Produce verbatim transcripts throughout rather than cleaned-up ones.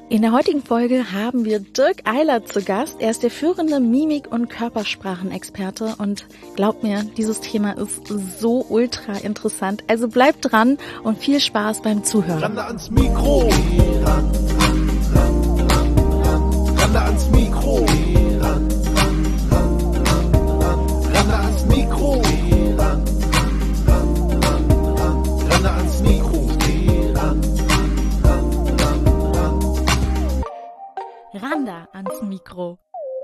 In der heutigen Folge haben wir Dirk Eilert zu Gast. Er ist der führende Mimik- und Körpersprachenexperte und glaubt mir, dieses Thema ist so ultra interessant. Also bleibt dran und viel Spaß beim Zuhören. Rande ans Mikro. Ran, ran, ran, ran, ran. Rande ans Mikro. Ran, ran, ran, ran. Rande ans Mikro. Ran, ran, ran, ran. Rande ans Mikro. Ran. Randa ans Mikro.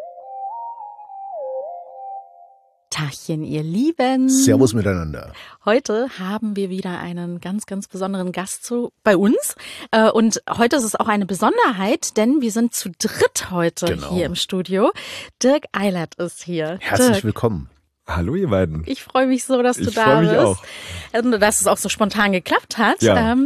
Tachchen, ihr Lieben. Servus miteinander. Heute haben wir wieder einen ganz, ganz besonderen Gast zu, bei uns. Und heute ist es auch eine Besonderheit, denn wir sind zu dritt heute Genau. hier im Studio. Dirk Eilert ist hier. Herzlich Dirk, willkommen. Hallo ihr beiden. ich freue mich so, dass du Ich da freu mich bist. auch. Und dass es auch so spontan geklappt hat. Ja. Ähm,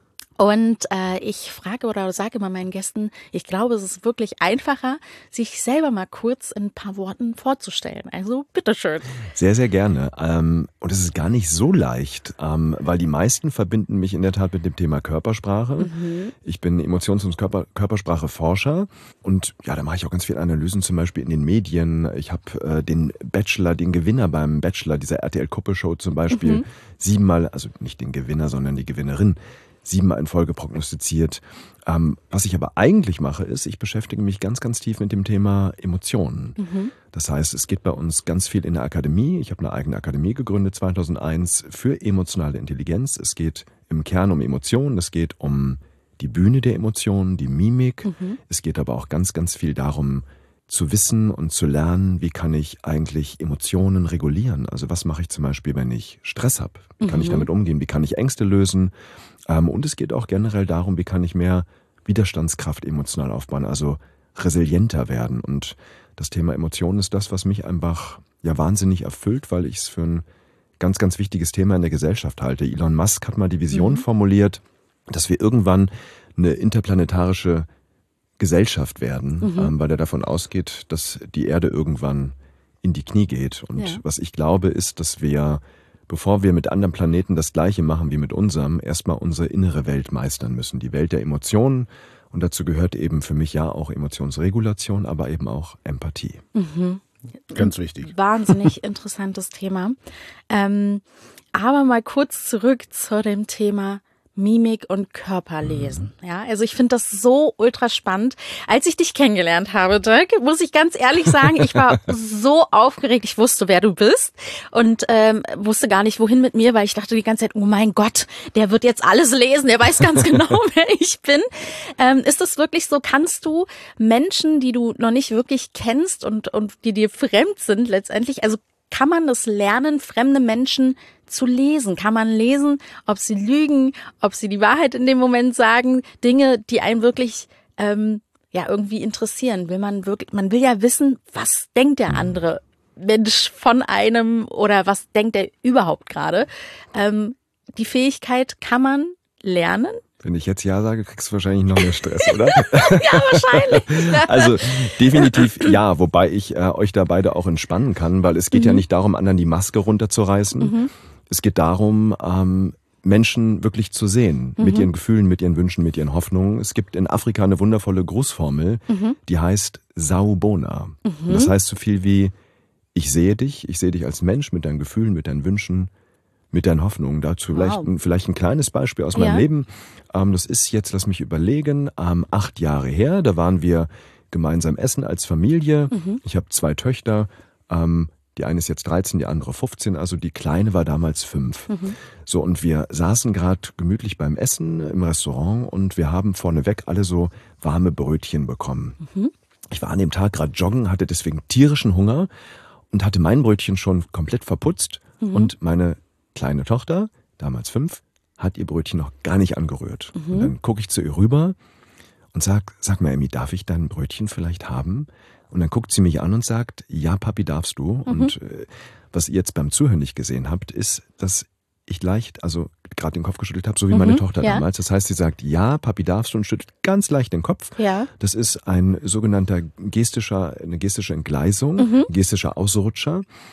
Und äh, ich frage oder sage immer meinen Gästen, ich glaube, es ist wirklich einfacher, sich selber mal kurz in ein paar Worten vorzustellen. Also bitteschön. Sehr, sehr gerne. Ähm, und es ist gar nicht so leicht, ähm, weil die meisten verbinden mich in der Tat mit dem Thema Körpersprache. Mhm. Ich bin Emotions- und Körper Körpersprache-Forscher und ja, da mache ich auch ganz viele Analysen, zum Beispiel in den Medien. Ich habe äh, den Bachelor, den Gewinner beim Bachelor, dieser R T L-Kuppel-Show zum Beispiel, mhm. siebenmal, also nicht den Gewinner, sondern die Gewinnerin, siebenmal in Folge prognostiziert. Ähm, was ich aber eigentlich mache, ist, ich beschäftige mich ganz, ganz tief mit dem Thema Emotionen. Mhm. Das heißt, es geht bei uns ganz viel in der Akademie. Ich habe eine eigene Akademie gegründet zweitausendeins für emotionale Intelligenz. Es geht im Kern um Emotionen. Es geht um die Bühne der Emotionen, die Mimik. Mhm. Es geht aber auch ganz, ganz viel darum, zu wissen und zu lernen, wie kann ich eigentlich Emotionen regulieren. Also was mache ich zum Beispiel, wenn ich Stress habe? Wie kann mhm. ich damit umgehen? Wie kann ich Ängste lösen? Ähm, und es geht auch generell darum, wie kann ich mehr Widerstandskraft emotional aufbauen, also resilienter werden. Und das Thema Emotionen ist das, was mich einfach ja wahnsinnig erfüllt, weil ich es für ein ganz, ganz wichtiges Thema in der Gesellschaft halte. Elon Musk hat mal die Vision mhm. formuliert, dass wir irgendwann eine interplanetarische Gesellschaft werden, mhm. ähm, weil er davon ausgeht, dass die Erde irgendwann in die Knie geht. Und ja. was ich glaube, ist, dass wir, bevor wir mit anderen Planeten das Gleiche machen wie mit unserem, erstmal unsere innere Welt meistern müssen. Die Welt der Emotionen. Und dazu gehört eben für mich ja auch Emotionsregulation, aber eben auch Empathie. Mhm. Ganz wichtig. Wahnsinnig interessantes Thema. Ähm, aber mal kurz zurück zu dem Thema Mimik und Körperlesen. Ja, also ich finde das so ultra spannend. Als ich dich kennengelernt habe, Dirk, muss ich ganz ehrlich sagen, ich war so aufgeregt. Ich wusste, wer du bist und ähm, wusste gar nicht, wohin mit mir, weil ich dachte die ganze Zeit, oh mein Gott, der wird jetzt alles lesen. Der weiß ganz genau, wer ich bin. Ähm, ist das wirklich so? Kannst du Menschen, die du noch nicht wirklich kennst und und die dir fremd sind letztendlich, also kann man das lernen, fremde Menschen zu lesen? Kann man lesen, ob sie lügen, ob sie die Wahrheit in dem Moment sagen? Dinge, die einen wirklich ähm, ja irgendwie interessieren. Will man wirklich? Man will ja wissen, was denkt der andere Mensch von einem oder was denkt er überhaupt gerade? Ähm, die Fähigkeit kann man lernen. Wenn ich jetzt Ja sage, kriegst du wahrscheinlich noch mehr Stress, oder? Ja, wahrscheinlich. Also definitiv ja, wobei ich äh, euch da beide auch entspannen kann, weil es geht mhm. ja nicht darum, anderen die Maske runterzureißen. Mhm. Es geht darum, ähm, Menschen wirklich zu sehen, mhm. mit ihren Gefühlen, mit ihren Wünschen, mit ihren Hoffnungen. Es gibt in Afrika eine wundervolle Grußformel, mhm. die heißt Sawubona. Mhm. Das heißt so viel wie, ich sehe dich, ich sehe dich als Mensch mit deinen Gefühlen, mit deinen Wünschen, mit deinen Hoffnungen. Dazu vielleicht, wow. ein, vielleicht ein kleines Beispiel aus meinem ja. Leben. Ähm, das ist jetzt, lass mich überlegen, ähm, acht Jahre her. Da waren wir gemeinsam essen als Familie. Mhm. Ich habe zwei Töchter. Ähm, die eine ist jetzt dreizehn, die andere fünfzehn. Also die Kleine war damals fünf. Mhm. So, und wir saßen gerade gemütlich beim Essen im Restaurant und wir haben vorneweg alle so warme Brötchen bekommen. Mhm. Ich war an dem Tag gerade joggen, hatte deswegen tierischen Hunger und hatte mein Brötchen schon komplett verputzt mhm. und meine kleine Tochter, damals fünf, hat ihr Brötchen noch gar nicht angerührt. Mhm. Und dann gucke ich zu ihr rüber und sag, sag mal, Emmy, darf ich dein Brötchen vielleicht haben? Und dann guckt sie mich an und sagt, ja, Papi, darfst du. Mhm. Und äh, was ihr jetzt beim Zuhören nicht gesehen habt, ist, dass ich leicht, also gerade den Kopf geschüttelt habe, so wie mhm. meine Tochter ja. damals. Das heißt, sie sagt, ja, Papi, darfst du, und schüttelt ganz leicht den Kopf. Ja. Das ist ein sogenannter gestischer, eine gestische Entgleisung, mhm. gestischer Ausrutscher.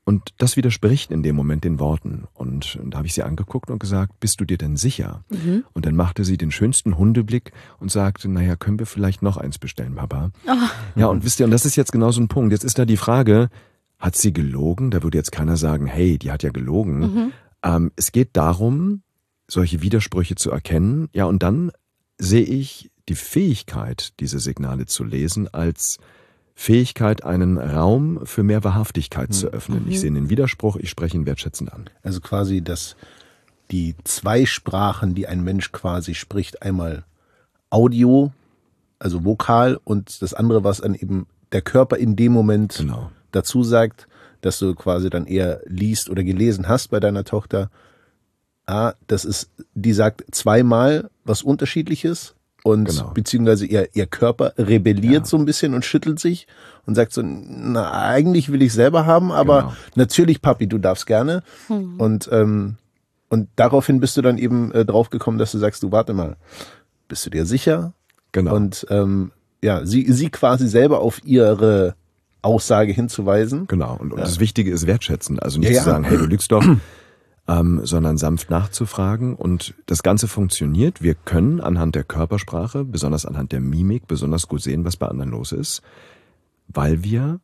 Und das widerspricht in dem Moment den Worten. Und da habe ich sie angeguckt und gesagt, bist du dir denn sicher? Mhm. Und dann machte sie den schönsten Hundeblick und sagte, naja, können wir vielleicht noch eins bestellen, Papa? Oh. Ja, und wisst ihr, und das ist jetzt genau so ein Punkt. Jetzt ist da die Frage, hat sie gelogen? Da würde jetzt keiner sagen, hey, die hat ja gelogen. Mhm. Ähm, es geht darum, solche Widersprüche zu erkennen. Ja, und dann sehe ich die Fähigkeit, diese Signale zu lesen, als Fähigkeit, einen Raum für mehr Wahrhaftigkeit mhm. zu öffnen. Ich sehe den Widerspruch, ich spreche ihn wertschätzend an. Also quasi, dass die zwei Sprachen, die ein Mensch quasi spricht, einmal Audio, also Vokal, und das andere, was dann eben der Körper in dem Moment genau. dazu sagt, dass du quasi dann eher liest oder gelesen hast bei deiner Tochter. Ah, das ist, die sagt zweimal was Unterschiedliches. Und genau. beziehungsweise ihr, ihr Körper rebelliert ja. so ein bisschen und schüttelt sich und sagt so, na, eigentlich will ich selber haben, aber genau. natürlich, Papi, du darfst gerne. Mhm. Und, ähm, und daraufhin bist du dann eben äh, drauf gekommen, dass du sagst, du warte mal, bist du dir sicher? Genau. Und ähm, ja, sie, sie quasi selber auf ihre Aussage hinzuweisen. Genau. Und, und ja. das Wichtige ist wertschätzen. Also nicht ja, zu sagen, ja. hey, du lügst doch. Ähm, sondern sanft nachzufragen, und das Ganze funktioniert. Wir können anhand der Körpersprache, besonders anhand der Mimik, besonders gut sehen, was bei anderen los ist, weil wir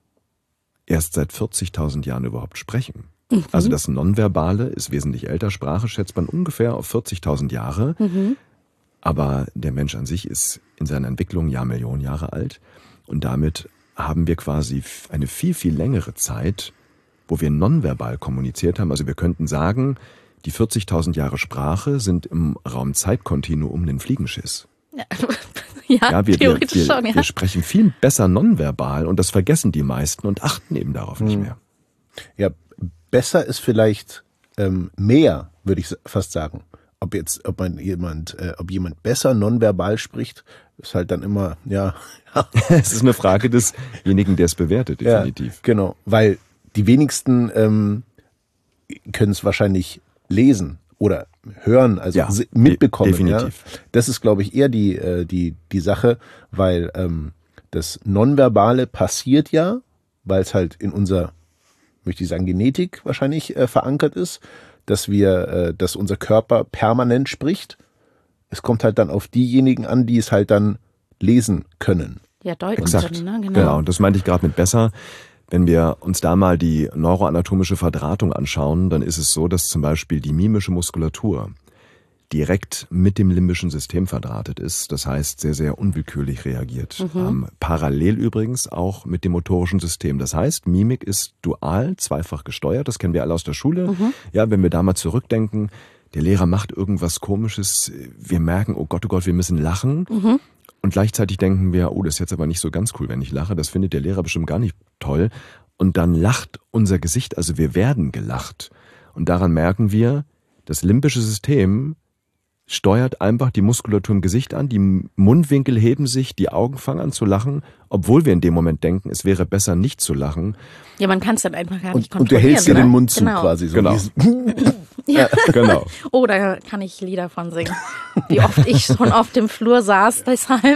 erst seit vierzigtausend Jahren überhaupt sprechen. Mhm. Also das Nonverbale ist wesentlich älter. Sprache schätzt man ungefähr auf vierzigtausend Jahre, mhm. aber der Mensch an sich ist in seiner Entwicklung Jahrmillionen Jahre alt, und damit haben wir quasi eine viel, viel längere Zeit, wo wir nonverbal kommuniziert haben. Also wir könnten sagen, die vierzigtausend Jahre Sprache sind im Raum-Zeit-Kontinuum ein Fliegenschiss. Ja, ja, ja, wir, theoretisch wir, wir, schon, ja. Wir sprechen viel besser nonverbal, und das vergessen die meisten und achten eben darauf hm. nicht mehr. Ja, besser ist vielleicht ähm, mehr, würde ich fast sagen. Ob jetzt, ob man jemand, äh, ob jemand besser nonverbal spricht, ist halt dann immer, ja. Es ist eine Frage desjenigen, der es bewertet, definitiv. Ja, genau, weil die wenigsten ähm, können es wahrscheinlich lesen oder hören, also ja, mitbekommen. Definitiv. Ja. Das ist, glaube ich, eher die äh, die die Sache, weil ähm, das Nonverbale passiert ja, weil es halt in unserer, möchte ich sagen, Genetik wahrscheinlich äh, verankert ist, dass wir, äh, dass unser Körper permanent spricht. Es kommt halt dann auf diejenigen an, die es halt dann lesen können. Ja, deuten Exakt. können, ne? Genau. Genau, und das meinte ich gerade mit besser. Wenn wir uns da mal die neuroanatomische Verdrahtung anschauen, dann ist es so, dass zum Beispiel die mimische Muskulatur direkt mit dem limbischen System verdrahtet ist. Das heißt, sehr, sehr unwillkürlich reagiert. Mhm. Ähm, parallel übrigens auch mit dem motorischen System. Das heißt, Mimik ist dual, zweifach gesteuert. Das kennen wir alle aus der Schule. Mhm. Ja, wenn wir da mal zurückdenken, der Lehrer macht irgendwas Komisches. Wir merken, oh Gott, oh Gott, wir müssen lachen. Mhm. Und gleichzeitig denken wir, oh, das ist jetzt aber nicht so ganz cool, wenn ich lache. Das findet der Lehrer bestimmt gar nicht toll. Und dann lacht unser Gesicht, also wir werden gelacht. Und daran merken wir, das limbische System steuert einfach die Muskulatur im Gesicht an, die Mundwinkel heben sich, die Augen fangen an zu lachen, obwohl wir in dem Moment denken, es wäre besser nicht zu lachen. Ja, man kann es dann einfach gar nicht und, kontrollieren. Und du hältst dir ne? den Mund zu genau. quasi. So genau. Ja. genau. Oh, da kann ich Lieder von singen. Wie oft ich schon auf dem Flur saß, deshalb.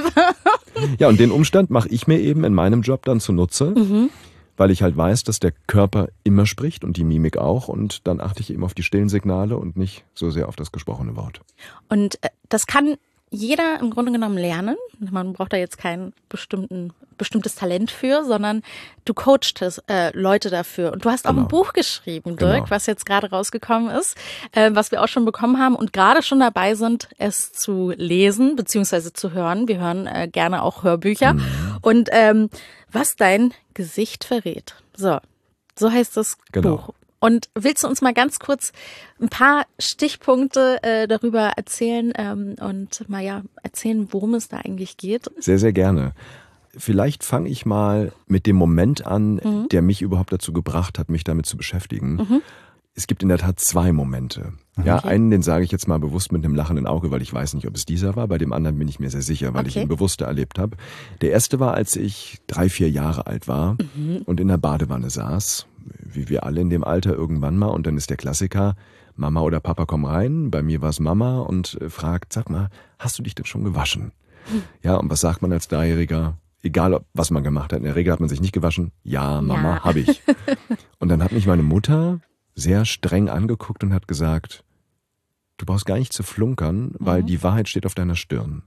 Ja, und den Umstand mache ich mir eben in meinem Job dann zunutze, mhm. weil ich halt weiß, dass der Körper immer spricht und die Mimik auch, und dann achte ich eben auf die stillen Signale und nicht so sehr auf das gesprochene Wort. Und das kann jeder im Grunde genommen lernen. Man braucht da jetzt kein bestimmten, bestimmtes Talent für, sondern du coachst äh, Leute dafür. Und du hast auch genau. ein Buch geschrieben, Dirk, genau. was jetzt gerade rausgekommen ist, äh, was wir auch schon bekommen haben und gerade schon dabei sind, es zu lesen bzw. zu hören. Wir hören äh, gerne auch Hörbücher. Mhm. Und ähm, was dein Gesicht verrät. So, so heißt das genau. Buch. Und willst du uns mal ganz kurz ein paar Stichpunkte äh, darüber erzählen ähm, und mal ja erzählen, worum es da eigentlich geht? Sehr, sehr gerne. Vielleicht fange ich mal mit dem Moment an, mhm. der mich überhaupt dazu gebracht hat, mich damit zu beschäftigen. Mhm. Es gibt in der Tat zwei Momente. Ja, okay. Einen, den sage ich jetzt mal bewusst mit einem lachenden Auge, weil ich weiß nicht, ob es dieser war. Bei dem anderen bin ich mir sehr sicher, weil okay. ich ihn bewusster erlebt habe. Der erste war, als ich drei, vier Jahre alt war mhm. und in der Badewanne saß, wie wir alle in dem Alter irgendwann mal. Und dann ist der Klassiker, Mama oder Papa, komm rein. Bei mir war es Mama und fragt, sag mal, hast du dich denn schon gewaschen? Mhm. Ja, und was sagt man als Dreijähriger? egal ob, was man gemacht hat. In der Regel hat man sich nicht gewaschen. Ja, Mama, Ja. habe ich. Und dann hat mich meine Mutter sehr streng angeguckt und hat gesagt, du brauchst gar nicht zu flunkern, weil die Wahrheit steht auf deiner Stirn.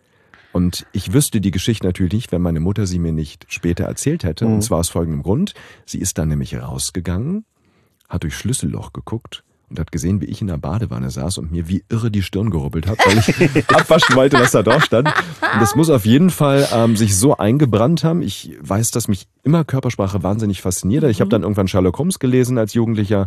Und ich wüsste die Geschichte natürlich nicht, wenn meine Mutter sie mir nicht später erzählt hätte. Mhm. Und zwar aus folgendem Grund. Sie ist dann nämlich rausgegangen, hat durch Schlüsselloch geguckt und hat gesehen, wie ich in der Badewanne saß und mir wie irre die Stirn gerubbelt habe, weil ich abwaschen wollte, was da drauf stand. Und das muss auf jeden Fall ähm, sich so eingebrannt haben. Ich weiß, dass mich immer Körpersprache wahnsinnig fasziniert. Ich habe dann irgendwann Sherlock Holmes gelesen als Jugendlicher.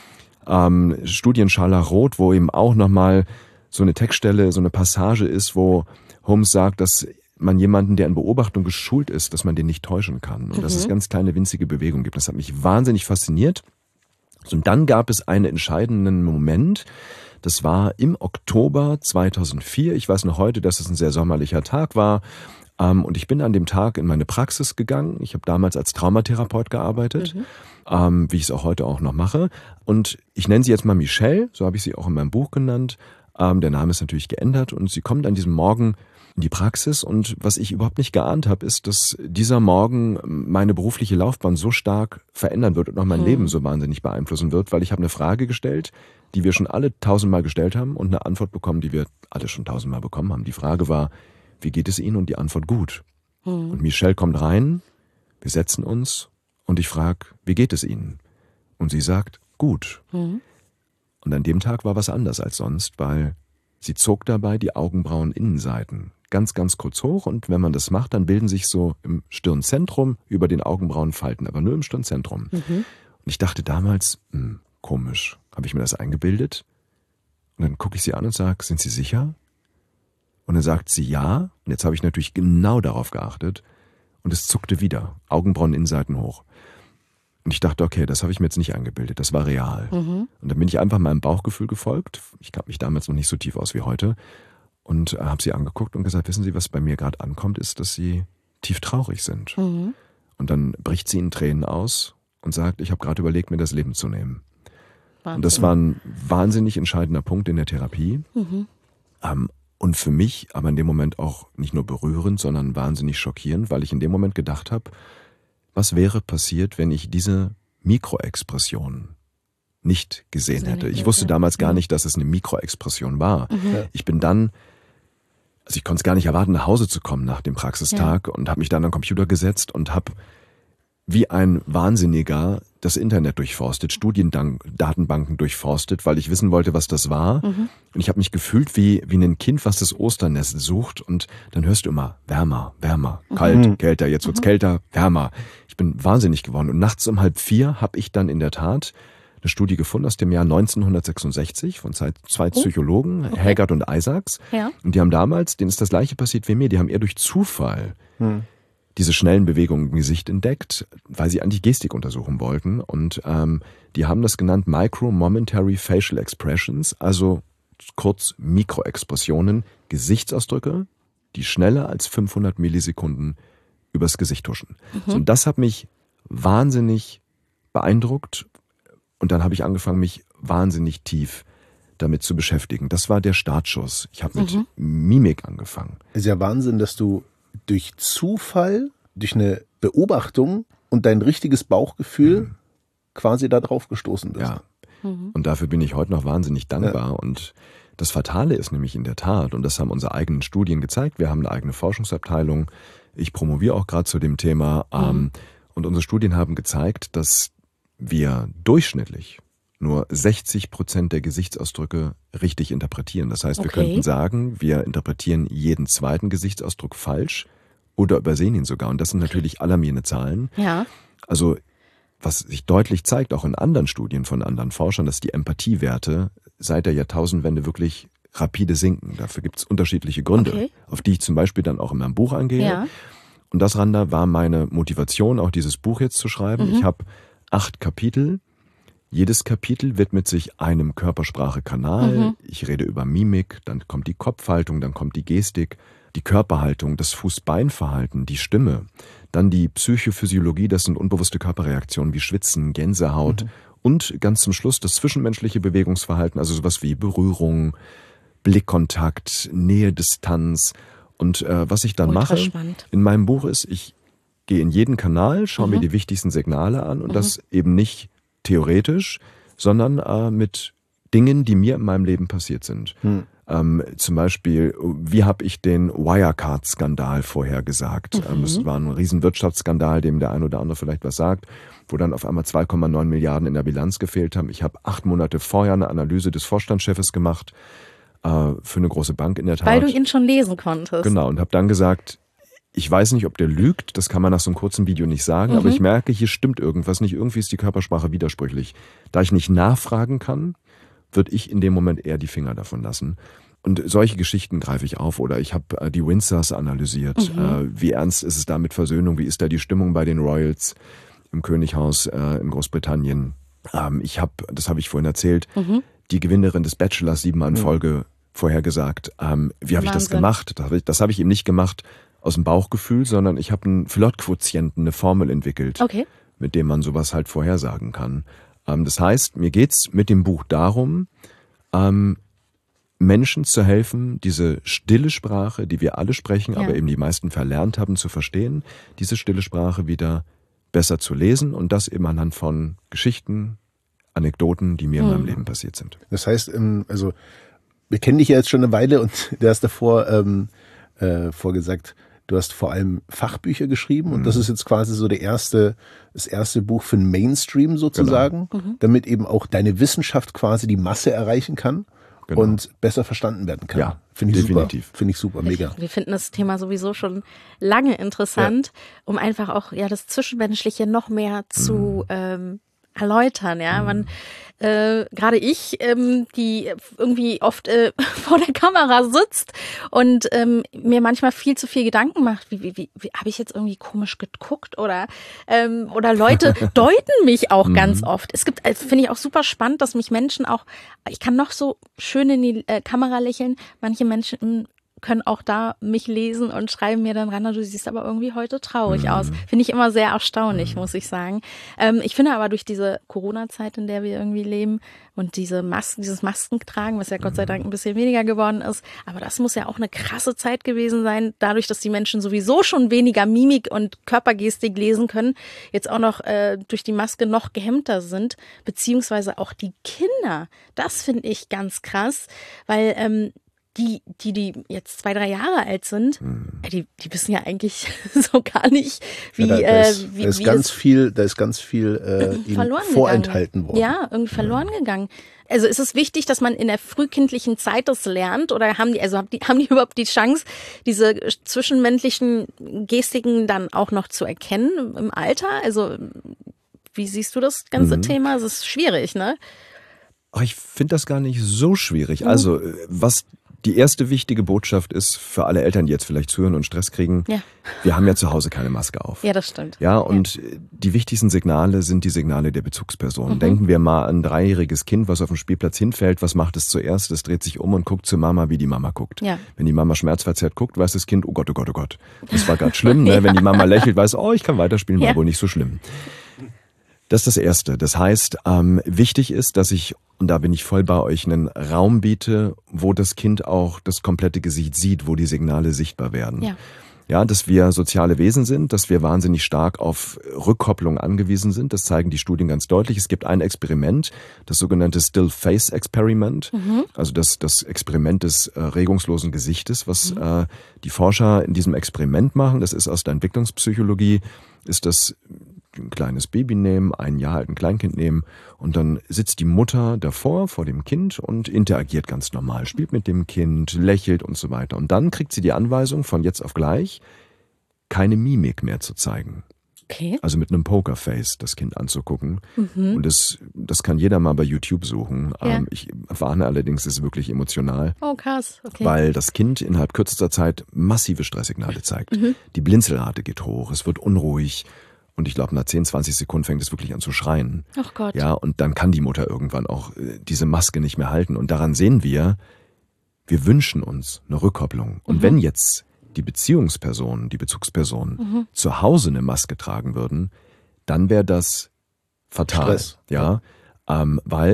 Ähm, Studien Scharlach-Roth, wo eben auch nochmal so eine Textstelle, so eine Passage ist, wo Holmes sagt, dass man jemanden, der in Beobachtung geschult ist, dass man den nicht täuschen kann. Und dass es ganz kleine, winzige Bewegungen gibt. Das hat mich wahnsinnig fasziniert. Und dann gab es einen entscheidenden Moment. Das war im Oktober zweitausendvier. Ich weiß noch heute, dass es ein sehr sommerlicher Tag war. Und ich bin an dem Tag in meine Praxis gegangen. Ich habe damals als Traumatherapeut gearbeitet, mhm. ähm, wie ich es auch heute auch noch mache. Und ich nenne sie jetzt mal Michelle, so habe ich sie auch in meinem Buch genannt. Ähm, der Name ist natürlich geändert. Und sie kommt an diesem Morgen in die Praxis. Und was ich überhaupt nicht geahnt habe, ist, dass dieser Morgen meine berufliche Laufbahn so stark verändern wird und auch mein mhm. Leben so wahnsinnig beeinflussen wird. Weil ich habe eine Frage gestellt, die wir schon alle tausendmal gestellt haben und eine Antwort bekommen, die wir alle schon tausendmal bekommen haben. Die Frage war, wie geht es Ihnen? Und die Antwort, gut. Mhm. Und Michelle kommt rein, wir setzen uns und ich frage, wie geht es Ihnen? Und sie sagt, gut. Mhm. Und an dem Tag war was anders als sonst, weil sie zog dabei die Augenbrauen-Innenseiten ganz, ganz kurz hoch und wenn man das macht, dann bilden sich so im Stirnzentrum über den Augenbrauen Falten, aber nur im Stirnzentrum. Mhm. Und ich dachte damals, mh, komisch, habe ich mir das eingebildet? Und dann gucke ich sie an und sage, sind Sie sicher? Und dann sagt sie ja. Und jetzt habe ich natürlich genau darauf geachtet. Und es zuckte wieder. Augenbrauen Innenseiten hoch. Und ich dachte, okay, das habe ich mir jetzt nicht eingebildet. Das war real. Mhm. Und dann bin ich einfach meinem Bauchgefühl gefolgt. Ich kannte mich damals noch nicht so tief aus wie heute. Und äh, habe sie angeguckt und gesagt, wissen Sie, was bei mir gerade ankommt, ist, dass Sie tief traurig sind. Mhm. Und dann bricht sie in Tränen aus und sagt, ich habe gerade überlegt, mir das Leben zu nehmen. Wahnsinn. Und das war ein wahnsinnig entscheidender Punkt in der Therapie. Mhm. Ähm, Und für mich, aber in dem Moment auch nicht nur berührend, sondern wahnsinnig schockierend, weil ich in dem Moment gedacht habe, was wäre passiert, wenn ich diese Mikroexpression nicht gesehen hätte. Ich wusste damals gar nicht, dass es eine Mikroexpression war. Mhm. Ich bin dann, also ich konnte es gar nicht erwarten, nach Hause zu kommen nach dem Praxistag ja. und habe mich dann an den Computer gesetzt und habe wie ein Wahnsinniger das Internet durchforstet, Studiendatenbanken durchforstet, weil ich wissen wollte, was das war. Mhm. Und ich habe mich gefühlt wie wie ein Kind, was das Osternest sucht. Und dann hörst du immer wärmer, wärmer, kalt, mhm. kälter, jetzt wird's mhm. kälter, wärmer. Ich bin wahnsinnig geworden. Und nachts um halb vier habe ich dann in der Tat eine Studie gefunden aus dem Jahr neunzehnhundertsechsundsechzig von zwei, zwei Psychologen, okay. Haggard und Isaacs. Ja. Und die haben damals, denen ist das Gleiche passiert wie mir, die haben eher durch Zufall mhm. diese schnellen Bewegungen im Gesicht entdeckt, weil sie eigentlich Gestik untersuchen wollten. Und ähm, die haben das genannt Micro-Momentary Facial Expressions, also kurz Mikroexpressionen, Gesichtsausdrücke, die schneller als fünfhundert Millisekunden übers Gesicht huschen. Mhm. So, und das hat mich wahnsinnig beeindruckt. Und dann habe ich angefangen, mich wahnsinnig tief damit zu beschäftigen. Das war der Startschuss. Ich habe mit mhm. Mimik angefangen. Es ist ja Wahnsinn, dass du durch Zufall, durch eine Beobachtung und dein richtiges Bauchgefühl mhm. quasi da drauf gestoßen bist. Ja. Mhm. Und dafür bin ich heute noch wahnsinnig dankbar. Ja. Und das Fatale ist nämlich in der Tat, und das haben unsere eigenen Studien gezeigt, wir haben eine eigene Forschungsabteilung, ich promoviere auch gerade zu dem Thema, mhm. ähm, und unsere Studien haben gezeigt, dass wir durchschnittlich nur sechzig Prozent der Gesichtsausdrücke richtig interpretieren. Das heißt, wir okay. könnten sagen, wir interpretieren jeden zweiten Gesichtsausdruck falsch oder übersehen ihn sogar. Und das sind natürlich alarmierende Zahlen. Ja. Also was sich deutlich zeigt, auch in anderen Studien von anderen Forschern, dass die Empathiewerte seit der Jahrtausendwende wirklich rapide sinken. Dafür gibt es unterschiedliche Gründe, okay. auf die ich zum Beispiel dann auch in meinem Buch eingehe. Ja. Und das, Randa, war meine Motivation, auch dieses Buch jetzt zu schreiben. Mhm. Ich habe acht Kapitel. Jedes Kapitel widmet sich einem Körpersprache-Kanal. Mhm. Ich rede über Mimik, dann kommt die Kopfhaltung, dann kommt die Gestik, die Körperhaltung, das Fuß-Bein-Verhalten, die Stimme, dann die Psychophysiologie, das sind unbewusste Körperreaktionen wie Schwitzen, Gänsehaut mhm. und ganz zum Schluss das zwischenmenschliche Bewegungsverhalten, also sowas wie Berührung, Blickkontakt, Nähe, Distanz Und äh, was ich dann Ultra mache spannend. in meinem Buch ist, ich gehe in jeden Kanal, schaue Mhm. mir die wichtigsten Signale an und Mhm. das eben nicht theoretisch, sondern äh, mit Dingen, die mir in meinem Leben passiert sind. Hm. Ähm, zum Beispiel, wie habe ich den Wirecard-Skandal vorhergesagt? Mhm. Ähm, es war ein riesen Wirtschaftsskandal, dem der ein oder andere vielleicht was sagt, wo dann auf einmal zwei Komma neun Milliarden in der Bilanz gefehlt haben. Ich habe acht Monate vorher eine Analyse des Vorstandschefes gemacht äh, für eine große Bank in der Tat. Weil du ihn schon lesen konntest. Genau, und habe dann gesagt, ich weiß nicht, ob der lügt, das kann man nach so einem kurzen Video nicht sagen, Mhm. aber ich merke, hier stimmt irgendwas nicht, irgendwie ist die Körpersprache widersprüchlich. Da ich nicht nachfragen kann, würde ich in dem Moment eher die Finger davon lassen. Und solche Geschichten greife ich auf. Oder ich habe äh, die Windsors analysiert. Mhm. Äh, wie ernst ist es da mit Versöhnung? Wie ist da die Stimmung bei den Royals im Könighaus äh, in Großbritannien? Ähm, ich habe, das habe ich vorhin erzählt, Mhm. die Gewinnerin des Bachelors siebenmal in Folge vorhergesagt. Ähm, wie habe ich das Wahnsinn. gemacht? Das habe ich, das habe ich eben nicht gemacht aus dem Bauchgefühl, sondern ich habe einen Flirtquotienten, eine Formel entwickelt, Okay. mit dem man sowas halt vorhersagen kann. Ähm, das heißt, mir geht's mit dem Buch darum, ähm, Menschen zu helfen, diese stille Sprache, die wir alle sprechen, Ja. aber eben die meisten verlernt haben zu verstehen, diese stille Sprache wieder besser zu lesen und das eben anhand von Geschichten, Anekdoten, die mir in meinem Leben passiert sind. Das heißt, ähm, also wir kennen dich ja jetzt schon eine Weile und du hast davor ähm, äh, vorgesagt, du hast vor allem Fachbücher geschrieben und das ist jetzt quasi so der erste, das erste Buch für den Mainstream sozusagen, damit eben auch deine Wissenschaft quasi die Masse erreichen kann Genau. und besser verstanden werden kann. Ja, Finde ich definitiv. super. Finde ich super, mega. Wir finden das Thema sowieso schon lange interessant, um einfach auch ja das Zwischenmenschliche noch mehr zu ähm, erläutern. Ja, man äh, gerade ich, ähm, die irgendwie oft äh, vor der Kamera sitzt und ähm, mir manchmal viel zu viel Gedanken macht. Wie, wie, wie, wie habe ich jetzt irgendwie komisch geguckt oder ähm, oder Leute deuten mich auch ganz oft. Es gibt, also finde ich auch super spannend, dass mich Menschen auch, ich kann noch so schön in die äh, Kamera lächeln. Manche Menschen können auch da mich lesen und schreiben mir dann ran, du siehst aber irgendwie heute traurig aus. Finde ich immer sehr erstaunlich, muss ich sagen. Ähm, ich finde aber durch diese Corona-Zeit, in der wir irgendwie leben und diese Masken, dieses Maskentragen, was ja Gott sei Dank ein bisschen weniger geworden ist, aber das muss ja auch eine krasse Zeit gewesen sein, dadurch, dass die Menschen sowieso schon weniger Mimik und Körpergestik lesen können, jetzt auch noch äh, durch die Maske noch gehemmter sind, beziehungsweise auch die Kinder. Das finde ich ganz krass, weil ähm, Die, die, die jetzt zwei, drei Jahre alt sind, äh, die, die wissen ja eigentlich so gar nicht, wie, ja, da, da äh, ist, wie, da ist wie ganz das viel, da ist ganz viel äh, ihnen verloren vorenthalten gegangen. worden. Ja, irgendwie verloren gegangen. Also ist es wichtig, dass man in der frühkindlichen Zeit das lernt oder haben die, also haben die, haben die überhaupt die Chance, diese zwischenmenschlichen Gestiken dann auch noch zu erkennen im Alter? Also wie siehst du das ganze Mhm. Thema? Es ist schwierig, ne? Ach, ich finde das gar nicht so schwierig. Also, äh, was die erste wichtige Botschaft ist für alle Eltern, die jetzt vielleicht zuhören und Stress kriegen, Ja. wir haben ja zu Hause keine Maske auf. Ja, das stimmt. Ja, und äh, die wichtigsten Signale sind die Signale der Bezugsperson. Denken wir mal an ein dreijähriges Kind, was auf dem Spielplatz hinfällt. Was macht es zuerst? Es dreht sich um und guckt zur Mama, wie die Mama guckt. Ja. Wenn die Mama schmerzverzerrt guckt, weiß das Kind, oh Gott, oh Gott, oh Gott. Das war gerade schlimm. Ne? Wenn die Mama lächelt, weiß, oh, ich kann weiterspielen, war Ja. wohl nicht so schlimm. Das ist das Erste. Das heißt, ähm, wichtig ist, dass ich, und da bin ich voll bei euch, einen Raum biete, wo das Kind auch das komplette Gesicht sieht, wo die Signale sichtbar werden. Ja. Ja, dass wir soziale Wesen sind, dass wir wahnsinnig stark auf Rückkopplung angewiesen sind. Das zeigen die Studien ganz deutlich. Es gibt ein Experiment, das sogenannte Still-Face-Experiment, also das, das Experiment des äh, regungslosen Gesichtes, was äh, die Forscher in diesem Experiment machen. Das ist aus der Entwicklungspsychologie, ist das ein kleines Baby nehmen, ein Jahr alt ein Kleinkind nehmen und dann sitzt die Mutter davor vor dem Kind und interagiert ganz normal, spielt mit dem Kind, lächelt und so weiter. Und dann kriegt sie die Anweisung von jetzt auf gleich, keine Mimik mehr zu zeigen. Okay. Also mit einem Pokerface das Kind anzugucken. Und das, das kann jeder mal bei YouTube suchen. Ja. Ähm, ich warne allerdings, es ist wirklich emotional. Oh, krass. Okay. Weil das Kind innerhalb kürzester Zeit massive Stresssignale zeigt. Die Blinzelrate geht hoch, es wird unruhig. Und ich glaube, nach zehn, zwanzig Sekunden fängt es wirklich an zu schreien. Ach Gott. Ja, und dann kann die Mutter irgendwann auch äh, diese Maske nicht mehr halten. Und daran sehen wir, wir wünschen uns eine Rückkopplung. Und wenn jetzt die Beziehungspersonen, die Bezugspersonen zu Hause eine Maske tragen würden, dann wäre das fatal. Stress. Ja, ähm, weil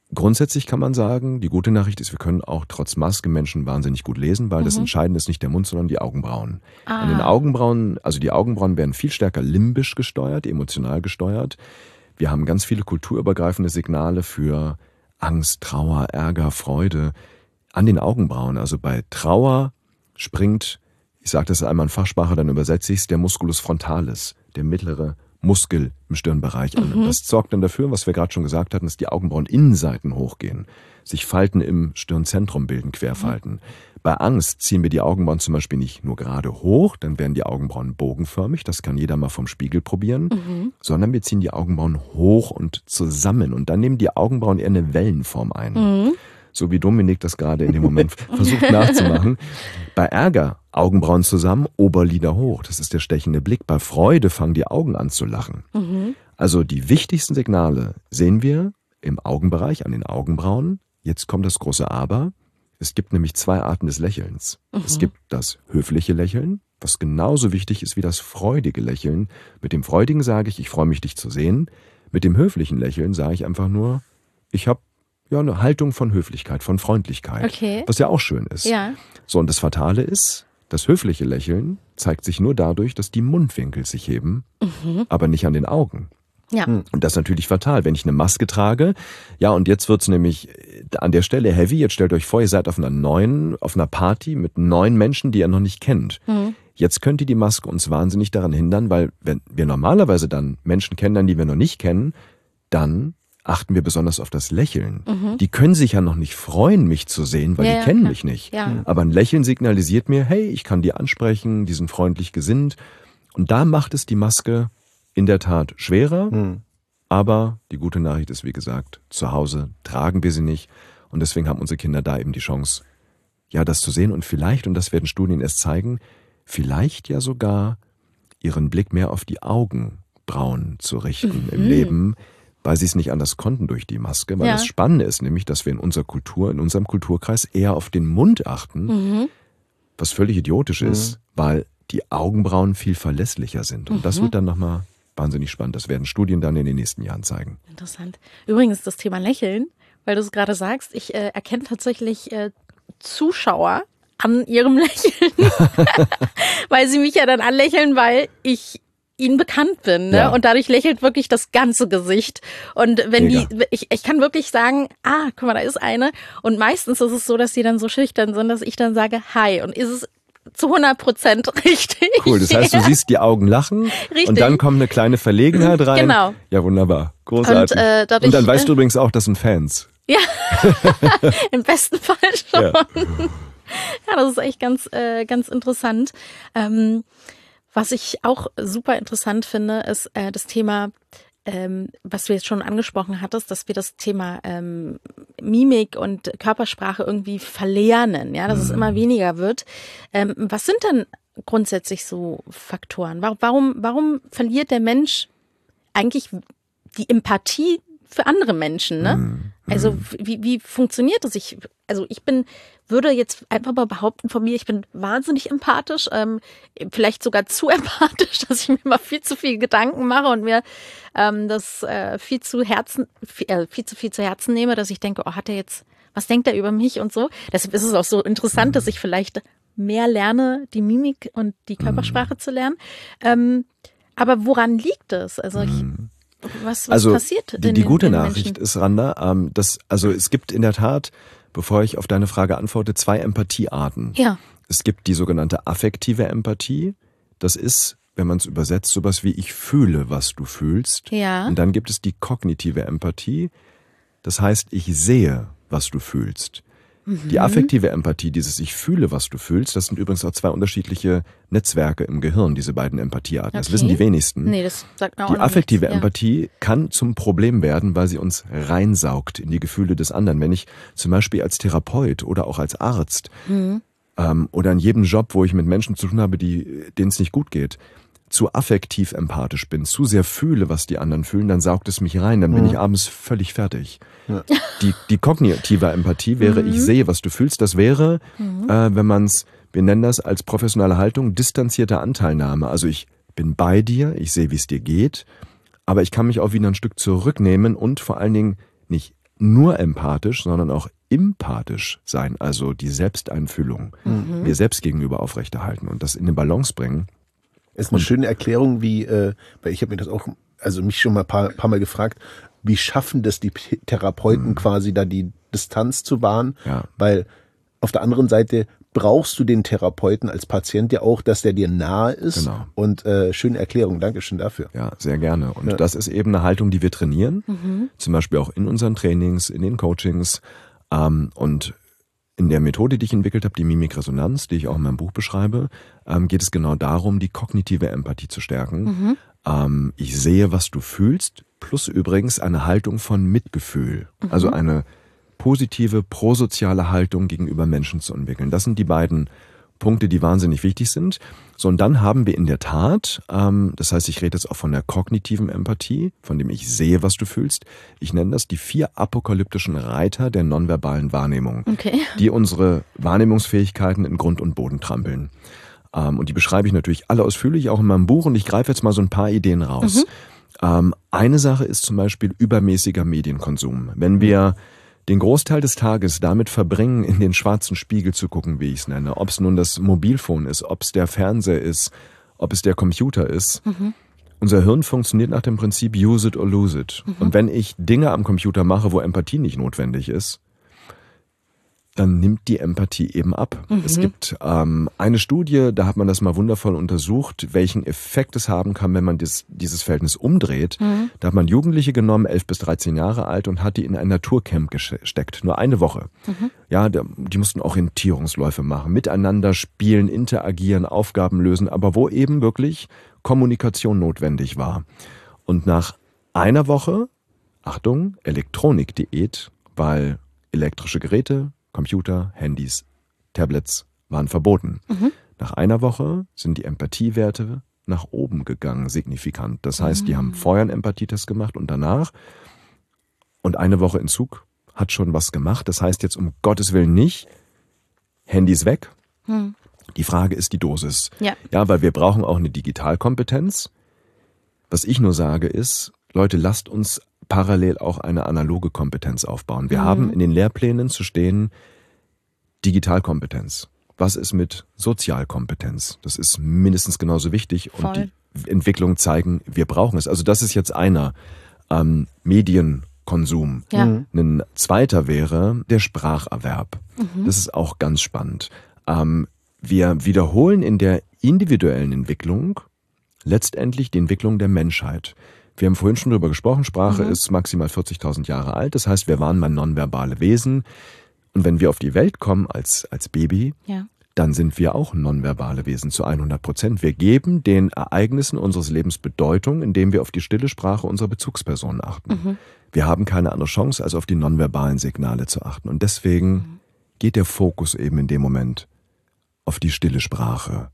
grundsätzlich kann man sagen, die gute Nachricht ist, wir können auch trotz Maske Menschen wahnsinnig gut lesen, weil mhm. das Entscheidende ist nicht der Mund, sondern die Augenbrauen. Ah. An den Augenbrauen, also die Augenbrauen werden viel stärker limbisch gesteuert, emotional gesteuert. Wir haben ganz viele kulturübergreifende Signale für Angst, Trauer, Ärger, Freude an den Augenbrauen. Also bei Trauer springt, ich sage das einmal in Fachsprache, dann übersetze ich es, der Musculus frontalis, der mittlere Muskel im Stirnbereich an. Mhm. Das sorgt dann dafür, was wir gerade schon gesagt hatten, dass die Augenbrauen-Innenseiten hochgehen, sich Falten im Stirnzentrum bilden, Querfalten. Mhm. Bei Angst ziehen wir die Augenbrauen zum Beispiel nicht nur gerade hoch, dann werden die Augenbrauen bogenförmig, das kann jeder mal vom Spiegel probieren, mhm. sondern wir ziehen die Augenbrauen hoch und zusammen und dann nehmen die Augenbrauen eher eine Wellenform ein. Mhm. So wie Dominik das gerade in dem Moment versucht nachzumachen. Bei Ärger Augenbrauen zusammen, Oberlider hoch. Das ist der stechende Blick. Bei Freude fangen die Augen an zu lachen. Mhm. Also die wichtigsten Signale sehen wir im Augenbereich, an den Augenbrauen. Jetzt kommt das große Aber. Es gibt nämlich zwei Arten des Lächelns. Mhm. Es gibt das höfliche Lächeln, was genauso wichtig ist wie das freudige Lächeln. Mit dem Freudigen sage ich, ich freue mich, dich zu sehen. Mit dem höflichen Lächeln sage ich einfach nur, ich habe ja eine Haltung von Höflichkeit, von Freundlichkeit, okay. was ja auch schön ist. Ja. So, und das Fatale ist, das höfliche Lächeln zeigt sich nur dadurch, dass die Mundwinkel sich heben, mhm. aber nicht an den Augen. Ja. Und das ist natürlich fatal, wenn ich eine Maske trage. Ja, und jetzt wird's nämlich an der Stelle heavy. Jetzt stellt euch vor, ihr seid auf einer neuen, auf einer Party mit neun Menschen, die ihr noch nicht kennt. Mhm. Jetzt könnte die Maske uns wahnsinnig daran hindern, weil wenn wir normalerweise dann Menschen kennenlernen, die wir noch nicht kennen, dann achten wir besonders auf das Lächeln. Mhm. Die können sich ja noch nicht freuen, mich zu sehen, weil ja, die ja, kennen klar. mich nicht. Ja. Aber ein Lächeln signalisiert mir, hey, ich kann die ansprechen, die sind freundlich gesinnt. Und da macht es die Maske in der Tat schwerer. Mhm. Aber die gute Nachricht ist, wie gesagt, zu Hause tragen wir sie nicht. Und deswegen haben unsere Kinder da eben die Chance, ja, das zu sehen. Und vielleicht, und das werden Studien erst zeigen, vielleicht ja sogar ihren Blick mehr auf die Augenbrauen zu richten mhm. im Leben, weil sie es nicht anders konnten durch die Maske. Weil ja. das Spannende ist nämlich, dass wir in unserer Kultur, in unserem Kulturkreis eher auf den Mund achten, mhm. was völlig idiotisch mhm. ist, weil die Augenbrauen viel verlässlicher sind. Und mhm. das wird dann nochmal wahnsinnig spannend. Das werden Studien dann in den nächsten Jahren zeigen. Interessant. Übrigens das Thema Lächeln, weil du es gerade sagst, ich äh, erkenne tatsächlich äh, Zuschauer an ihrem Lächeln, weil sie mich ja dann anlächeln, weil ich ihnen bekannt bin, ne? Ja. Und dadurch lächelt wirklich das ganze Gesicht. Und wenn Mega. die, ich, ich kann wirklich sagen, ah, guck mal, da ist eine. Und meistens ist es so, dass die dann so schüchtern sind, dass ich dann sage, hi. Und ist es zu hundert Prozent richtig. Cool, das heißt, du siehst die Augen lachen richtig. Und dann kommt eine kleine Verlegenheit rein. Genau. Ja, wunderbar. Großartig. Und, äh, dadurch, und dann weißt du übrigens auch, das sind Fans. Ja, im besten Fall schon. Ja, ja, das ist echt ganz, äh, ganz interessant. Ähm, Was ich auch super interessant finde, ist äh, das Thema, ähm, was du jetzt schon angesprochen hattest, dass wir das Thema ähm, Mimik und Körpersprache irgendwie verlernen, ja, dass mhm. es immer weniger wird. Ähm, was sind denn grundsätzlich so Faktoren? Warum, warum, warum verliert der Mensch eigentlich die Empathie für andere Menschen, ne? Mhm. Also wie, wie funktioniert das? Ich, also ich bin, würde jetzt einfach mal behaupten von mir, ich bin wahnsinnig empathisch, ähm, vielleicht sogar zu empathisch, dass ich mir mal viel zu viel Gedanken mache und mir ähm, das äh, viel zu Herzen, viel, äh, viel zu viel zu Herzen nehme, dass ich denke, oh, hat er jetzt, was denkt er über mich und so. Deshalb ist es auch so interessant, dass ich vielleicht mehr lerne, die Mimik und die Körpersprache zu lernen. Ähm, aber woran liegt es? Also ich Was, was also passiert die, die gute Nachricht ist, Randa, ähm, dass, also es gibt in der Tat, bevor ich auf deine Frage antworte, zwei Empathiearten. Ja. Es gibt die sogenannte affektive Empathie. Das ist, wenn man es übersetzt, sowas wie ich fühle, was du fühlst. Ja. Und dann gibt es die kognitive Empathie. Das heißt, ich sehe, was du fühlst. Die affektive Empathie, dieses ich fühle, was du fühlst, das sind übrigens auch zwei unterschiedliche Netzwerke im Gehirn, diese beiden Empathiearten. Okay. Das wissen die wenigsten. Nee, das sagt man auch Die affektive nichts, Empathie ja. kann zum Problem werden, weil sie uns reinsaugt in die Gefühle des anderen. Wenn ich zum Beispiel als Therapeut oder auch als Arzt mhm. ähm, oder in jedem Job, wo ich mit Menschen zu tun habe, die, denen es nicht gut geht, zu affektiv empathisch bin, zu sehr fühle, was die anderen fühlen, dann saugt es mich rein, dann bin mhm. ich abends völlig fertig. Ja. Die, die kognitive Empathie wäre, mhm. ich sehe, was du fühlst, das wäre, mhm. äh, wenn man es, wir nennen das als professionelle Haltung, distanzierte Anteilnahme. Also ich bin bei dir, ich sehe, wie es dir geht, aber ich kann mich auch wieder ein Stück zurücknehmen und vor allen Dingen nicht nur empathisch, sondern auch empathisch sein, also die Selbsteinfühlung mhm. mir selbst gegenüber aufrechterhalten und das in eine Balance bringen. Ist eine schöne Erklärung, wie, äh, weil ich habe mir das auch, also mich schon mal ein paar, paar Mal gefragt, wie schaffen das die Therapeuten mhm. quasi da die Distanz zu wahren, ja. weil auf der anderen Seite brauchst du den Therapeuten als Patient ja auch, dass der dir nahe ist. Genau. Und äh, schöne Erklärung, Dankeschön dafür. Ja, sehr gerne. Und ja. das ist eben eine Haltung, die wir trainieren, mhm. zum Beispiel auch in unseren Trainings, in den Coachings. Ähm, und in der Methode, die ich entwickelt habe, die Mimikresonanz, die ich auch in meinem Buch beschreibe, ähm, geht es genau darum, die kognitive Empathie zu stärken. Mhm. Ähm, ich sehe, was du fühlst, plus übrigens eine Haltung von Mitgefühl. Mhm. Also eine positive, prosoziale Haltung gegenüber Menschen zu entwickeln. Das sind die beiden Punkte, die wahnsinnig wichtig sind. So, und dann haben wir in der Tat, ähm, das heißt, ich rede jetzt auch von der kognitiven Empathie, von dem ich sehe, was du fühlst. Ich nenne das die vier apokalyptischen Reiter der nonverbalen Wahrnehmung, okay. die unsere Wahrnehmungsfähigkeiten in Grund und Boden trampeln. Ähm, und die beschreibe ich natürlich alle ausführlich, auch in meinem Buch, und ich greife jetzt mal so ein paar Ideen raus. Mhm. Ähm, eine Sache ist zum Beispiel übermäßiger Medienkonsum. Wenn wir den Großteil des Tages damit verbringen, in den schwarzen Spiegel zu gucken, wie ich es nenne. Ob es nun das Mobilfon ist, ob es der Fernseher ist, ob es der Computer ist. Mhm. Unser Hirn funktioniert nach dem Prinzip use it or lose it. Mhm. Und wenn ich Dinge am Computer mache, wo Empathie nicht notwendig ist, dann nimmt die Empathie eben ab. Mhm. Es gibt ähm, eine Studie, da hat man das mal wundervoll untersucht, welchen Effekt es haben kann, wenn man dies, dieses Verhältnis umdreht. Mhm. Da hat man Jugendliche genommen, elf bis dreizehn Jahre alt, und hat die in ein Naturcamp gesteckt. Nur eine Woche. Mhm. Ja, die mussten Orientierungsläufe machen, miteinander spielen, interagieren, Aufgaben lösen, aber wo eben wirklich Kommunikation notwendig war. Und nach einer Woche, Achtung, Elektronikdiät, weil elektrische Geräte, Computer, Handys, Tablets waren verboten. Mhm. Nach einer Woche sind die Empathiewerte nach oben gegangen, signifikant. Das heißt, mhm. die haben vorher einen Empathietest gemacht und danach. Und eine Woche Entzug hat schon was gemacht. Das heißt jetzt um Gottes Willen nicht, Handys weg. Mhm. Die Frage ist die Dosis. Ja. ja, weil wir brauchen auch eine Digitalkompetenz. Was ich nur sage ist, Leute, lasst uns parallel auch eine analoge Kompetenz aufbauen. Wir mhm. haben in den Lehrplänen zu stehen Digitalkompetenz. Was ist mit Sozialkompetenz? Das ist mindestens genauso wichtig. Voll. Und die Entwicklungen zeigen, wir brauchen es. Also das ist jetzt einer. Ähm, Medienkonsum. Ja. Mhm. Ein zweiter wäre der Spracherwerb. Mhm. Das ist auch ganz spannend. Ähm, wir wiederholen in der individuellen Entwicklung letztendlich die Entwicklung der Menschheit. Wir haben vorhin schon drüber gesprochen, Sprache mhm. ist maximal vierzigtausend Jahre alt. Das heißt, wir waren mal nonverbale Wesen. Und wenn wir auf die Welt kommen als, als Baby, ja. dann sind wir auch nonverbale Wesen zu hundert Prozent. Wir geben den Ereignissen unseres Lebens Bedeutung, indem wir auf die stille Sprache unserer Bezugspersonen achten. Mhm. Wir haben keine andere Chance, als auf die nonverbalen Signale zu achten. Und deswegen mhm. geht der Fokus eben in dem Moment auf die stille Sprache.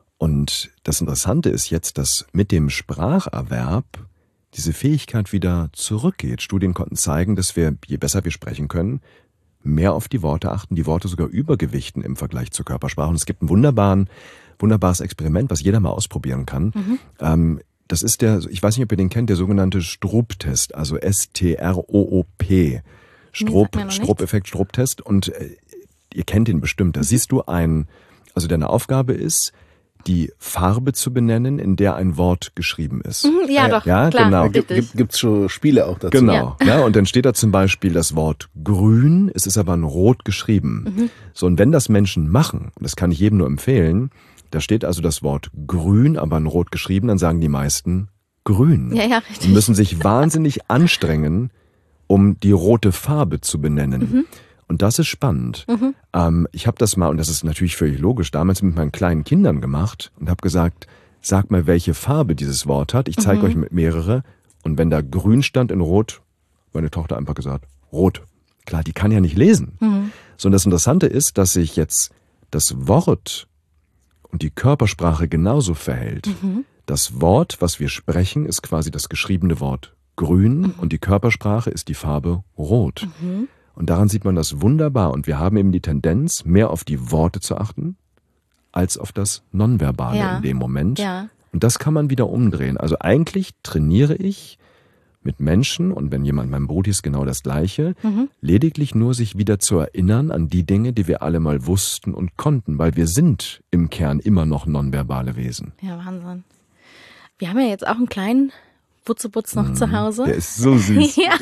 Und das Interessante ist jetzt, dass mit dem Spracherwerb diese Fähigkeit wieder zurückgeht. Studien konnten zeigen, dass wir, je besser wir sprechen können, mehr auf die Worte achten, die Worte sogar übergewichten im Vergleich zur Körpersprache. Und es gibt ein wunderbaren, wunderbares Experiment, was jeder mal ausprobieren kann. Mhm. Ähm, das ist der, ich weiß nicht, ob ihr den kennt, der sogenannte Stroop-Test, also S T R O O P. Stroop, Stroop-Effekt, Stroop-Test. Und äh, ihr kennt ihn bestimmt. Da mhm. siehst du ein, also deine Aufgabe ist, die Farbe zu benennen, in der ein Wort geschrieben ist. Mhm, ja, doch, ja, klar. Genau. Gibt, gibt, gibt's schon Spiele auch dazu. Genau. Ja. Ja, und dann steht da zum Beispiel das Wort grün, es ist aber in rot geschrieben. Mhm. So, und wenn das Menschen machen, und das kann ich jedem nur empfehlen, da steht also das Wort grün, aber in rot geschrieben, dann sagen die meisten grün. Ja, ja, richtig. Die müssen sich wahnsinnig anstrengen, um die rote Farbe zu benennen. Mhm. Und das ist spannend. Mhm. Ähm, ich habe das mal, und das ist natürlich völlig logisch, damals mit meinen kleinen Kindern gemacht und habe gesagt, sag mal, welche Farbe dieses Wort hat. Ich zeige mhm. euch mit mehrere. Und wenn da grün stand in rot, meine Tochter einfach gesagt, rot. Klar, die kann ja nicht lesen. Mhm. So, und das Interessante ist, dass sich jetzt das Wort und die Körpersprache genauso verhält. Mhm. Das Wort, was wir sprechen, ist quasi das geschriebene Wort grün mhm. und die Körpersprache ist die Farbe rot. Mhm. Und daran sieht man das wunderbar. Und wir haben eben die Tendenz, mehr auf die Worte zu achten, als auf das Nonverbale ja. in dem Moment. Ja. Und das kann man wieder umdrehen. Also eigentlich trainiere ich mit Menschen, und wenn jemand mein Brudi ist, genau das Gleiche, Mhm. lediglich nur sich wieder zu erinnern an die Dinge, die wir alle mal wussten und konnten, weil wir sind im Kern immer noch nonverbale Wesen. Ja, Wahnsinn. Wir haben ja jetzt auch einen kleinen Wutzebutz noch zu Hause. Der ist so süß. Ja,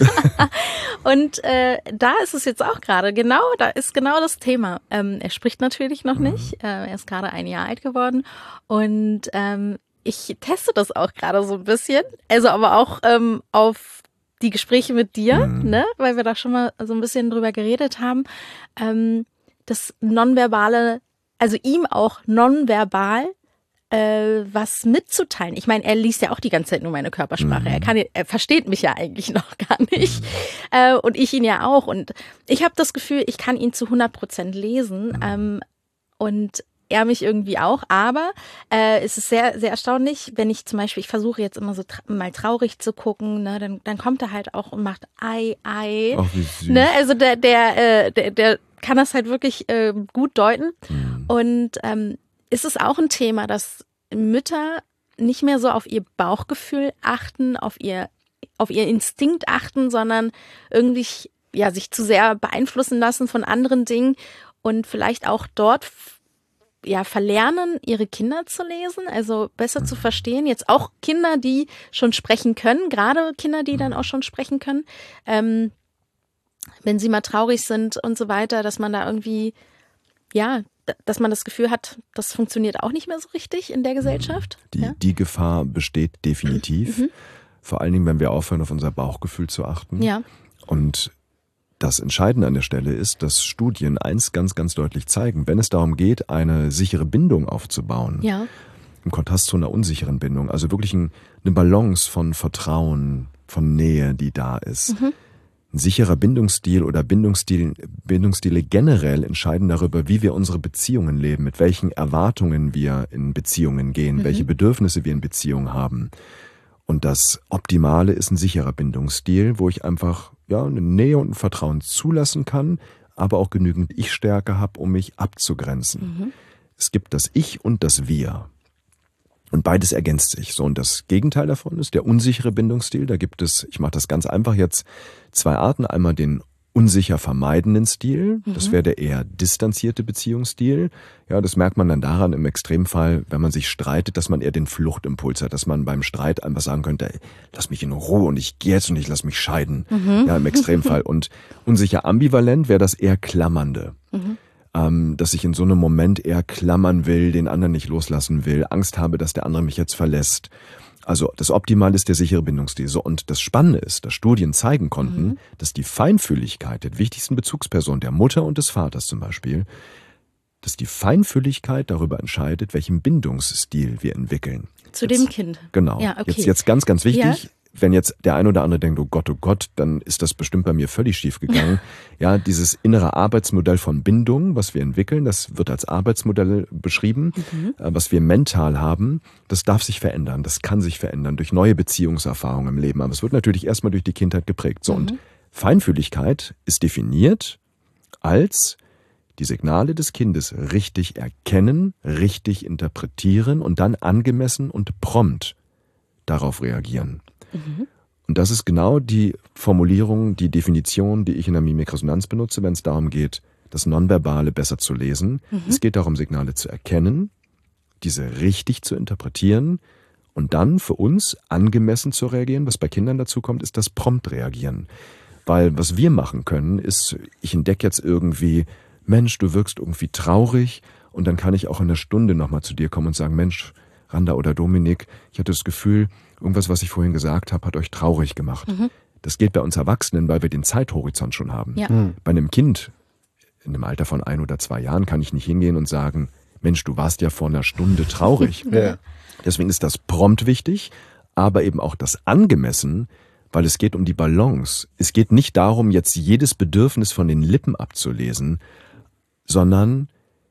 und äh, da ist es jetzt auch gerade, genau, da ist genau das Thema. Ähm, er spricht natürlich noch nicht, äh, er ist gerade ein Jahr alt geworden und ähm, ich teste das auch gerade so ein bisschen, also aber auch ähm, auf die Gespräche mit dir, Mhm. ne, weil wir da schon mal so ein bisschen drüber geredet haben, ähm, das Nonverbale, also ihm auch nonverbal äh, was mitzuteilen. Ich meine, er liest ja auch die ganze Zeit nur meine Körpersprache. Mhm. Er kann, er versteht mich ja eigentlich noch gar nicht. Äh, und ich ihn ja auch. Und ich habe das Gefühl, ich kann ihn zu hundert Prozent lesen. Ähm, und er mich irgendwie auch. Aber äh, es ist sehr, sehr erstaunlich, wenn ich zum Beispiel, ich versuche jetzt immer so tra- mal traurig zu gucken, ne, dann, dann kommt er halt auch und macht Ei, Ei. Ach, wie süß. Ne? Also der, der, äh, der, der kann das halt wirklich äh, gut deuten. Mhm. Und ähm, ist es auch ein Thema, dass Mütter nicht mehr so auf ihr Bauchgefühl achten, auf ihr, auf ihr Instinkt achten, sondern irgendwie ja, sich zu sehr beeinflussen lassen von anderen Dingen und vielleicht auch dort ja, verlernen, ihre Kinder zu lesen, also besser zu verstehen. Jetzt auch Kinder, die schon sprechen können, gerade Kinder, die dann auch schon sprechen können, ähm, wenn sie mal traurig sind und so weiter, dass man da irgendwie, ja, dass man das Gefühl hat, das funktioniert auch nicht mehr so richtig in der Gesellschaft. Die, ja? die Gefahr besteht definitiv. Mhm. Vor allen Dingen, wenn wir aufhören, auf unser Bauchgefühl zu achten. Ja. Und das Entscheidende an der Stelle ist, dass Studien eins ganz, ganz deutlich zeigen, wenn es darum geht, eine sichere Bindung aufzubauen, Ja. im Kontrast zu einer unsicheren Bindung, also wirklich ein, eine Balance von Vertrauen, von Nähe, die da ist. Mhm. Ein sicherer Bindungsstil oder Bindungsstil, Bindungsstile generell entscheiden darüber, wie wir unsere Beziehungen leben, mit welchen Erwartungen wir in Beziehungen gehen, Mhm. welche Bedürfnisse wir in Beziehungen haben. Und das Optimale ist ein sicherer Bindungsstil, wo ich einfach ja eine Nähe und ein Vertrauen zulassen kann, aber auch genügend Ich-Stärke habe, um mich abzugrenzen. Mhm. Es gibt das Ich und das Wir. Und beides ergänzt sich. So, und das Gegenteil davon ist der unsichere Bindungsstil. Da gibt es, ich mache das ganz einfach jetzt, zwei Arten. Einmal den unsicher vermeidenden Stil. Das wäre der eher distanzierte Beziehungsstil. Ja, das merkt man dann daran im Extremfall, wenn man sich streitet, dass man eher den Fluchtimpuls hat, dass man beim Streit einfach sagen könnte, ey, lass mich in Ruhe und ich gehe jetzt und ich lass mich scheiden. Mhm. Ja, im Extremfall. Und unsicher ambivalent wäre das eher klammernde. Mhm. Ähm, dass ich in so einem Moment eher klammern will, den anderen nicht loslassen will, Angst habe, dass der andere mich jetzt verlässt. Also das Optimale ist der sichere Bindungsstil. So, und das Spannende ist, dass Studien zeigen konnten, Mhm. dass die Feinfühligkeit der wichtigsten Bezugsperson, der Mutter und des Vaters zum Beispiel, dass die Feinfühligkeit darüber entscheidet, welchen Bindungsstil wir entwickeln. Zu Jetzt- dem Kind. Genau. Ja, okay. Jetzt, jetzt ganz, ganz wichtig. Ja. Wenn jetzt der ein oder andere denkt, oh Gott, oh Gott, dann ist das bestimmt bei mir völlig schief gegangen. Ja, dieses innere Arbeitsmodell von Bindung, was wir entwickeln, das wird als Arbeitsmodell beschrieben, Mhm. äh, was wir mental haben, das darf sich verändern, das kann sich verändern durch neue Beziehungserfahrungen im Leben. Aber es wird natürlich erstmal durch die Kindheit geprägt. So, und Feinfühligkeit ist definiert als die Signale des Kindes richtig erkennen, richtig interpretieren und dann angemessen und prompt darauf reagieren. Und das ist genau die Formulierung, die Definition, die ich in der Mimikresonanz benutze, wenn es darum geht, das Nonverbale besser zu lesen. Es geht darum, Signale zu erkennen, diese richtig zu interpretieren und dann für uns angemessen zu reagieren. Was bei Kindern dazu kommt, ist das Prompt-Reagieren. Weil was wir machen können, ist, ich entdecke jetzt irgendwie, Mensch, du wirkst irgendwie traurig, und dann kann ich auch in einer Stunde nochmal zu dir kommen und sagen, Mensch, Randa oder Dominik, ich hatte das Gefühl, irgendwas, was ich vorhin gesagt habe, hat euch traurig gemacht. Das geht bei uns Erwachsenen, weil wir den Zeithorizont schon haben. Ja. Bei einem Kind in einem Alter von ein oder zwei Jahren kann ich nicht hingehen und sagen, Mensch, du warst ja vor einer Stunde traurig. Ja. Deswegen ist das prompt wichtig, aber eben auch das angemessen, weil es geht um die Balance. Es geht nicht darum, jetzt jedes Bedürfnis von den Lippen abzulesen, sondern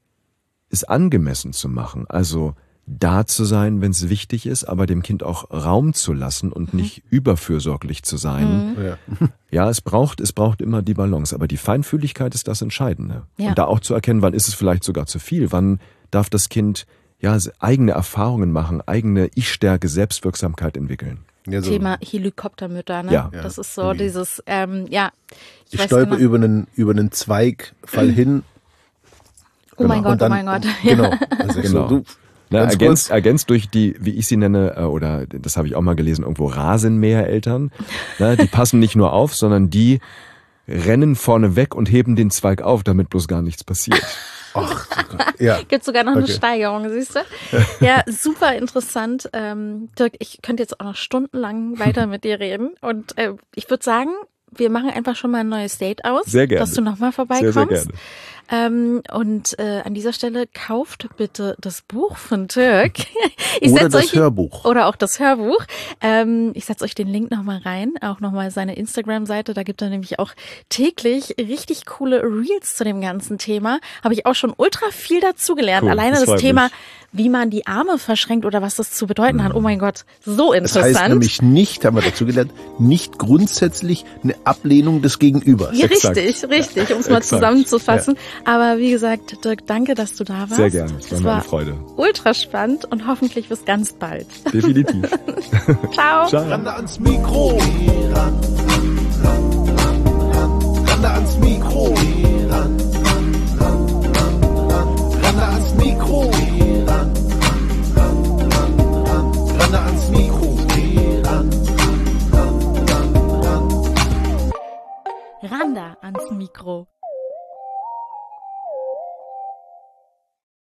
es angemessen zu machen. Also da zu sein, wenn es wichtig ist, aber dem Kind auch Raum zu lassen und nicht überfürsorglich zu sein. Ja. Ja, es braucht, es braucht immer die Balance, aber die Feinfühligkeit ist das Entscheidende. Ja. Und da auch zu erkennen, wann ist es vielleicht sogar zu viel, wann darf das Kind ja eigene Erfahrungen machen, eigene Ich-Stärke, Selbstwirksamkeit entwickeln. Ja, so. Thema Helikoptermütter, ne? Ja. Das ist so dieses, ähm, ja. Ich, Ich weiß stolper genau. über einen, über einen Zweig, fall hin. Oh mein Genau. Gott, Und oh mein Gott. Genau. Also ich Genau. so, du, Na, ganz ergänzt, kurz. ergänzt durch die, wie ich sie nenne, äh, oder das habe ich auch mal gelesen, irgendwo Rasenmähereltern. Ne, die passen nicht nur auf, sondern die rennen vorne weg und heben den Zweig auf, damit bloß gar nichts passiert. Ach, ja. Gibt sogar noch eine Okay. Steigerung, siehst du? Ja, super interessant. Ähm, Dirk, ich könnte jetzt auch noch stundenlang weiter mit dir reden. Und äh, ich würde sagen, wir machen einfach schon mal ein neues Date aus, Sehr gerne. dass du nochmal Sehr, vorbeikommst. sehr gerne. Ähm, und äh, an dieser Stelle kauft bitte das Buch von Dirk. Ich Oder setz das euch, Hörbuch. Oder auch das Hörbuch. Ähm, ich setze euch den Link nochmal rein, auch nochmal seine Instagram-Seite. Da gibt er nämlich auch täglich richtig coole Reels zu dem ganzen Thema. Habe ich auch schon ultra viel dazugelernt. Cool, Alleine das das freut Thema, mich. wie man die Arme verschränkt oder was das zu bedeuten hat. Oh mein Gott, so Das heißt interessant. nämlich nicht, haben wir dazu gelernt, nicht grundsätzlich eine Ablehnung des Gegenübers. Ja, Exakt. richtig, richtig, um es mal Exakt. zusammenzufassen. Aber wie gesagt, Dirk, danke, dass du da warst. Sehr gerne. Es war Das mir eine war Freude. ultra spannend und hoffentlich bis ganz bald. Definitiv. Ciao. Ciao. Ran da ans Mikro. Ran, ran, ran, ran, ran. Ran da ans Mikro. Ran, ran, ran, ran, ran. Ran da ans Mikro. Ran, ran, ran, ran. Ran da ans Mikro. Ran, ran, ran, ran. Randa ans Mikro.